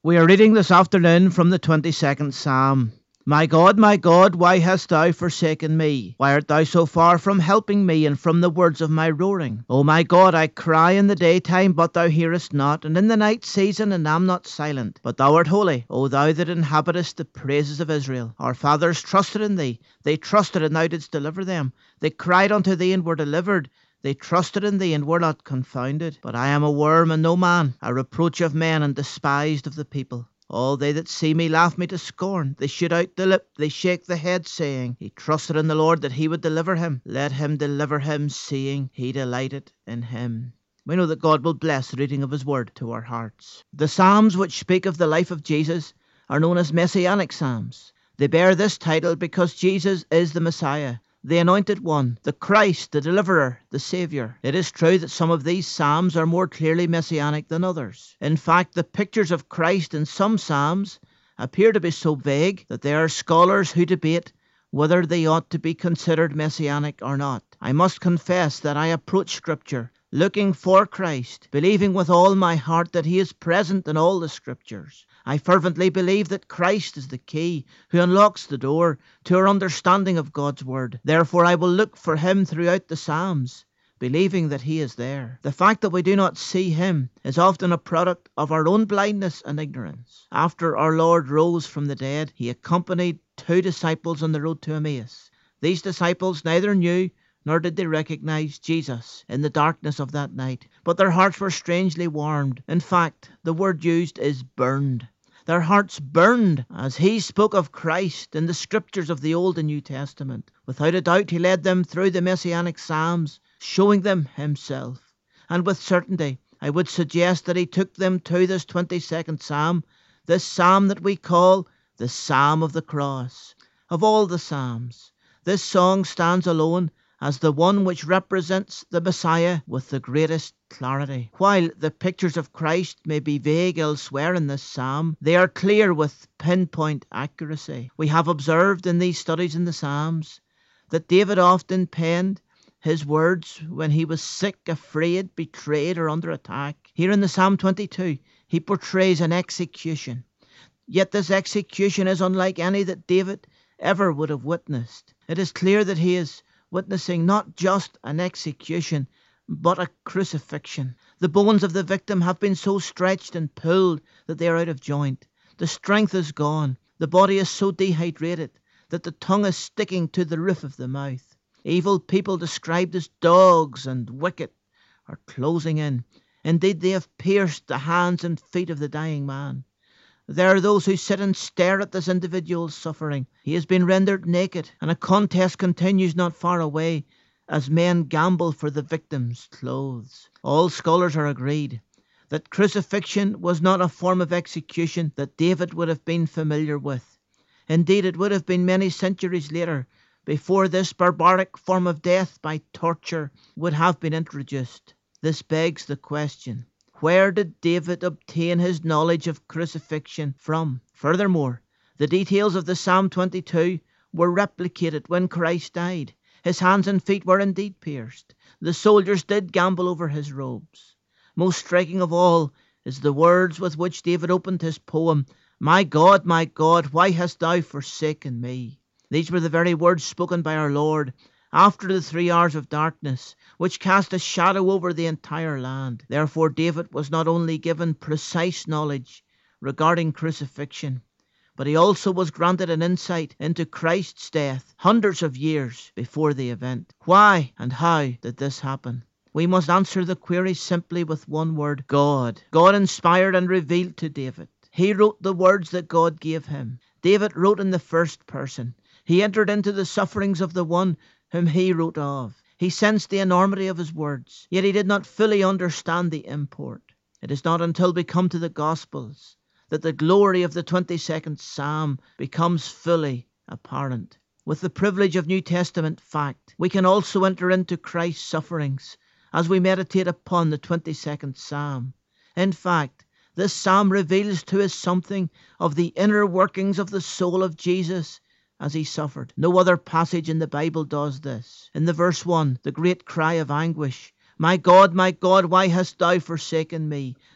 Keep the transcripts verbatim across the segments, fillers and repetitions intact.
We are reading this afternoon from the twenty-second Psalm. My God, my God, why hast thou forsaken me? Why art thou so far from helping me and from the words of my roaring? O my God, I cry in the daytime, but thou hearest not, and in the night season, and am not silent. But thou art holy, O thou that inhabitest the praises of Israel. Our fathers trusted in thee. They trusted, and thou didst deliver them. They cried unto thee, and were delivered. They trusted in thee, and were not confounded. But I am a worm and no man, a reproach of men, and despised of the people. All they that see me laugh me to scorn. They shoot out the lip, they shake the head, saying, He trusted in the Lord that he would deliver him. Let him deliver him, seeing he delighted in him. We know that God will bless the reading of his word to our hearts. The Psalms which speak of the life of Jesus are known as Messianic Psalms. They bear this title because Jesus is the Messiah, the Anointed One, the Christ, the Deliverer, the Saviour. It is true that some of these psalms are more clearly messianic than others. In fact, the pictures of Christ in some psalms appear to be so vague that there are scholars who debate whether they ought to be considered messianic or not. I must confess that I approach Scripture looking for Christ, believing with all my heart that he is present in all the Scriptures. I fervently believe that Christ is the key who unlocks the door to our understanding of God's word. Therefore I will look for him throughout the Psalms, believing that he is there. The fact that we do not see him is often a product of our own blindness and ignorance. After our Lord rose from the dead, he accompanied two disciples on the road to Emmaus. These disciples neither knew nor did they recognize Jesus in the darkness of that night, but their hearts were strangely warmed. In fact, the word used is burned. Their hearts burned as he spoke of Christ in the Scriptures of the Old and New Testament. Without a doubt, he led them through the Messianic Psalms, showing them himself. And with certainty, I would suggest that he took them to this twenty-second Psalm, this Psalm that we call the Psalm of the Cross. Of all the Psalms, this song stands alone as the one which represents the Messiah with the greatest clarity. While the pictures of Christ may be vague elsewhere in this psalm, they are clear with pinpoint accuracy. We have observed in these studies in the Psalms that David often penned his words when he was sick, afraid, betrayed, or under attack. Here in the Psalm twenty-two, he portrays an execution. Yet this execution is unlike any that David ever would have witnessed. It is clear that he is witnessing not just an execution, but a crucifixion. The bones of the victim have been so stretched and pulled that they are out of joint. The strength is gone. The body is so dehydrated that the tongue is sticking to the roof of the mouth. Evil people described as dogs and wicked are closing in. Indeed, they have pierced the hands and feet of the dying man. There are those who sit and stare at this individual's suffering. He has been rendered naked, and a contest continues not far away as men gamble for the victim's clothes. All scholars are agreed that crucifixion was not a form of execution that David would have been familiar with. Indeed, it would have been many centuries later before this barbaric form of death by torture would have been introduced. This begs the question, where did David obtain his knowledge of crucifixion from? Furthermore, the details of the Psalm twenty-two were replicated when Christ died. His hands and feet were indeed pierced. The soldiers did gamble over his robes. Most striking of all is the words with which David opened his poem, My God, my God, why hast thou forsaken me? These were the very words spoken by our Lord after the three hours of darkness, which cast a shadow over the entire land. Therefore David was not only given precise knowledge regarding crucifixion, but he also was granted an insight into Christ's death hundreds of years before the event. Why and how did this happen? We must answer the query simply with one word, God. God inspired and revealed to David. He wrote the words that God gave him. David wrote in the first person. He entered into the sufferings of the one whom he wrote of. He sensed the enormity of his words, yet he did not fully understand the import. It is not until we come to the Gospels that the glory of the twenty-second Psalm becomes fully apparent. With the privilege of New Testament fact, we can also enter into Christ's sufferings as we meditate upon the twenty-second Psalm. In fact, this Psalm reveals to us something of the inner workings of the soul of Jesus as he suffered. No other passage in the Bible does this. In the verse one, the great cry of anguish, My God, my God, why hast thou forsaken me?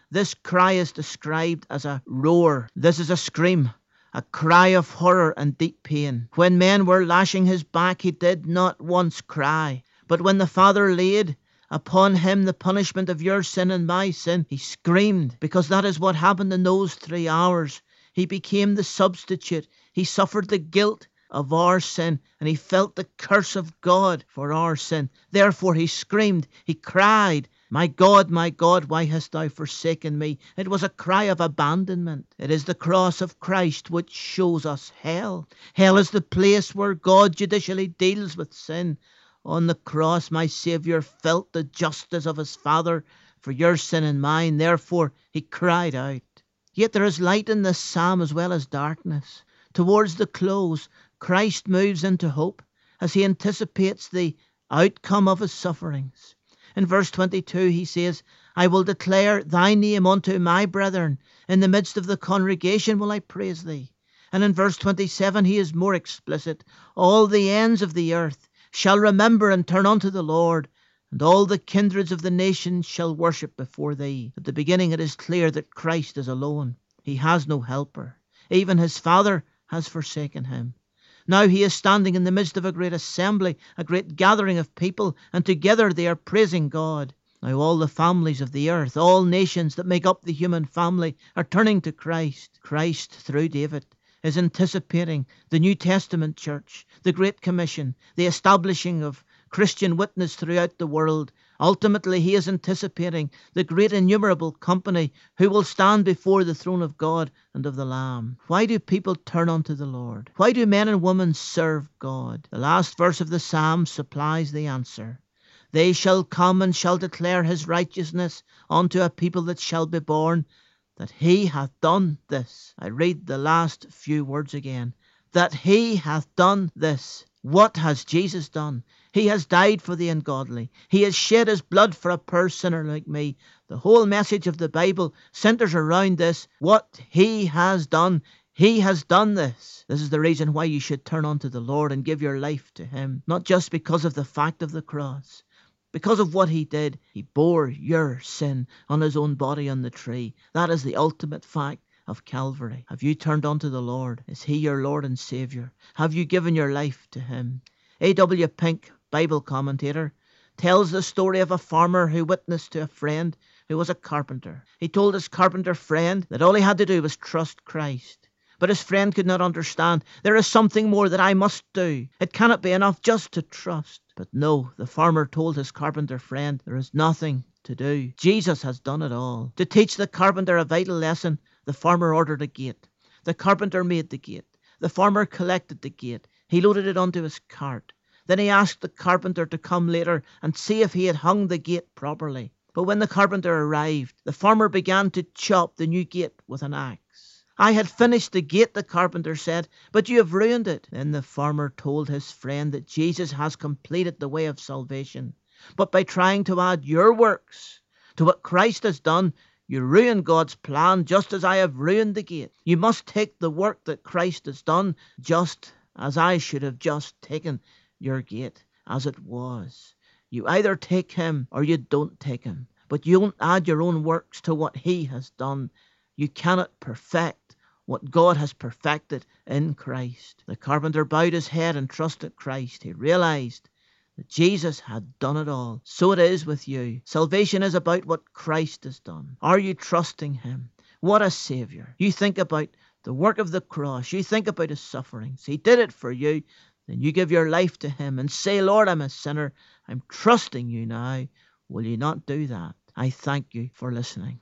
This cry is described as a roar. This is a scream, a cry of horror and deep pain. When men were lashing his back, he did not once cry. But when the Father laid upon him the punishment of your sin and my sin, he screamed, because that is what happened in those three hours. He became the substitute. He suffered the guilt of our sin, and he felt the curse of God for our sin. Therefore he screamed, he cried, my God, my God, why hast thou forsaken me? It was a cry of abandonment. It is the cross of Christ which shows us hell. Hell is the place where God judicially deals with sin. On the cross, my Saviour felt the justice of his Father for your sin and mine. Therefore he cried out. Yet there is light in this psalm as well as darkness. Towards the close, Christ moves into hope as he anticipates the outcome of his sufferings. In verse twenty-two he says, I will declare thy name unto my brethren. In the midst of the congregation will I praise thee. And in verse twenty-seven he is more explicit. All the ends of the earth shall remember and turn unto the Lord, and all the kindreds of the nations shall worship before thee. At the beginning it is clear that Christ is alone. He has no helper. Even his Father has forsaken him. Now he is standing in the midst of a great assembly, a great gathering of people, and together they are praising God. Now all the families of the earth, all nations that make up the human family, are turning to Christ. Christ, through David, is anticipating the New Testament church, the Great Commission, the establishing of Christian witness throughout the world. Ultimately, he is anticipating the great innumerable company who will stand before the throne of God and of the Lamb. Why do people turn unto the Lord? Why do men and women serve God? The last verse of the psalm supplies the answer. They shall come and shall declare his righteousness unto a people that shall be born, that he hath done this. I read the last few words again. That he hath done this. What has Jesus done? He has died for the ungodly. He has shed his blood for a poor sinner like me. The whole message of the Bible centers around this. What he has done. He has done this. This is the reason why you should turn unto the Lord and give your life to him. Not just because of the fact of the cross. Because of what he did. He bore your sin on his own body on the tree. That is the ultimate fact of Calvary. Have you turned unto the Lord? Is he your Lord and Saviour? Have you given your life to him? A W Pink, Bible commentator, tells the story of a farmer who witnessed to a friend who was a carpenter. He told his carpenter friend that all he had to do was trust Christ. But his friend could not understand. There is something more that I must do. It cannot be enough just to trust. But no, the farmer told his carpenter friend, there is nothing to do. Jesus has done it all. To teach the carpenter a vital lesson, the farmer ordered a gate. The carpenter made the gate. The farmer collected the gate. He loaded it onto his cart. Then he asked the carpenter to come later and see if he had hung the gate properly. But when the carpenter arrived, the farmer began to chop the new gate with an axe. I had finished the gate, the carpenter said, but you have ruined it. Then the farmer told his friend that Jesus has completed the way of salvation. But by trying to add your works to what Christ has done, you ruin God's plan just as I have ruined the gate. You must take the work that Christ has done just as I should have just taken your gate as it was. You either take him or you don't take him. But you don't add your own works to what he has done. You cannot perfect what God has perfected in Christ. The carpenter bowed his head and trusted Christ. He realized that Jesus had done it all. So it is with you. Salvation is about what Christ has done. Are you trusting him? What a Saviour. You think about the work of the cross. You think about his sufferings. He did it for you. Then you give your life to him and say, Lord, I'm a sinner. I'm trusting you now. Will you not do that? I thank you for listening.